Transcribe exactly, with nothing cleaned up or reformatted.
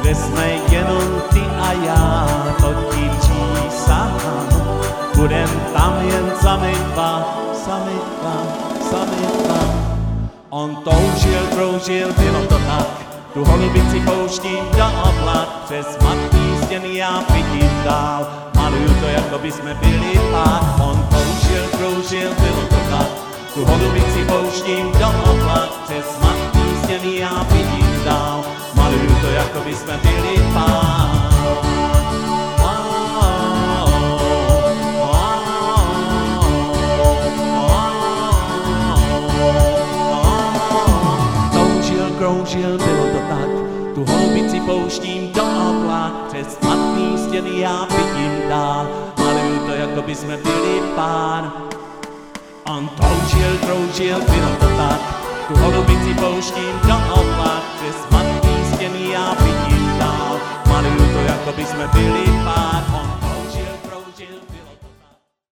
kde jsme jenom ty a já, to ti přísahám. Budem tam jen sami dva, sami dva, sami dva. On toužil, kroužil, bylo to tak, tu holubici pouštím do oblak, přes matný stěny já vidím dál, maluju to, jako by jsme byli pár. On toužil, kroužil, bylo to tak, tu holubici pouštím do oblak, přes matný stěny já vidím dál, maluju to, jako by jsme byli pár. Kroužil, bylo to tak, tu holubici pouštím do oblak, přes matný stěny já vidím dál, maluju to, jako by jsme byli pár. On toužil, kroužil, bylo to tak, tu holubici pouštím do oblak, přes matný stěny já vidím dál, maluju to, jako by jsme byli